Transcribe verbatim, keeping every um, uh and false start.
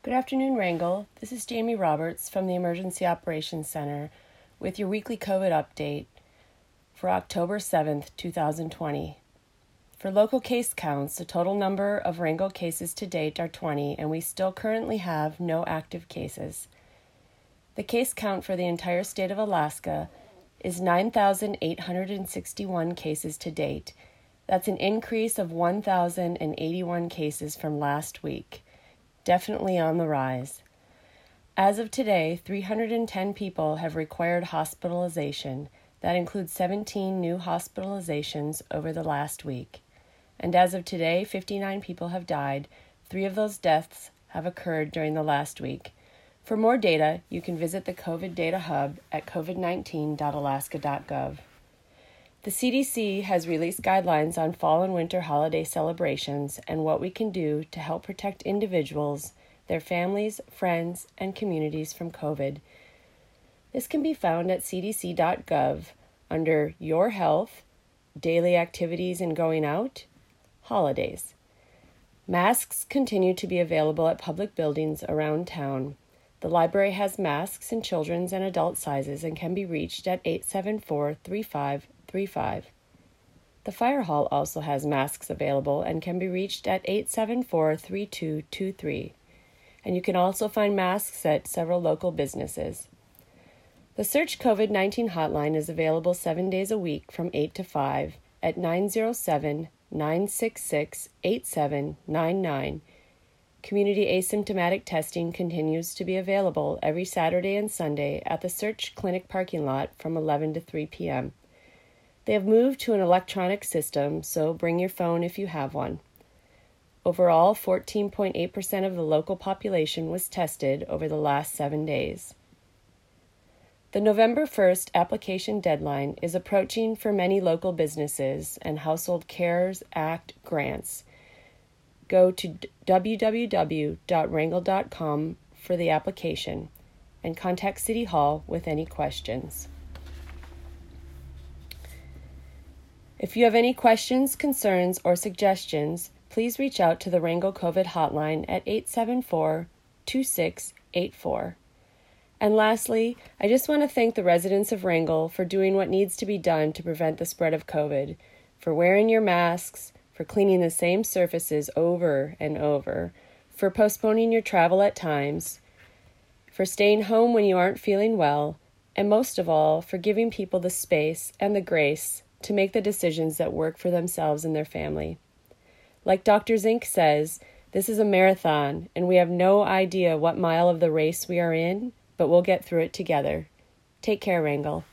Good afternoon, Wrangell. This is Jamie Roberts from the Emergency Operations Center with your weekly COVID update for October seventh, two thousand twenty. For local case counts, the total number of Wrangell cases to date are twenty, and we still currently have no active cases. The case count for the entire state of Alaska is nine thousand eight hundred sixty-one cases to date. That's an increase of one thousand eighty-one cases from last week. Definitely on the rise. As of today, three hundred ten people have required hospitalization. That includes seventeen new hospitalizations over the last week. And as of today, fifty-nine people have died. Three of those deaths have occurred during the last week. For more data, you can visit the COVID Data Hub at covid nineteen dot alaska dot gov. The C D C has released guidelines on fall and winter holiday celebrations and what we can do to help protect individuals, their families, friends, and communities from COVID. This can be found at c d c dot gov under Your Health, Daily Activities and Going Out, Holidays. Masks continue to be available at public buildings around town. The library has masks in children's and adult sizes and can be reached at eight seven four, three five three five. The fire hall also has masks available and can be reached at eight seven four, three two two three. And you can also find masks at several local businesses. The Search COVID nineteen hotline is available seven days a week from eight to five at nine zero seven, nine six six, eight seven nine nine. Community asymptomatic testing continues to be available every Saturday and Sunday at the Search Clinic parking lot from eleven to three p.m. They have moved to an electronic system, so bring your phone if you have one. Overall, fourteen point eight percent of the local population was tested over the last seven days. The November first application deadline is approaching for many local businesses and Household CARES Act grants. Go to w w w dot wrangell dot com for the application and contact City Hall with any questions. If you have any questions, concerns, or suggestions, please reach out to the Wrangell COVID hotline at eight seven four, two six eight four. And lastly, I just want to thank the residents of Wrangell for doing what needs to be done to prevent the spread of COVID, for wearing your masks, for cleaning the same surfaces over and over, for postponing your travel at times, for staying home when you aren't feeling well, and most of all, for giving people the space and the grace to make the decisions that work for themselves and their family. Like Doctor Zink says, this is a marathon, and we have no idea what mile of the race we are in, but we'll get through it together. Take care, Wrangell.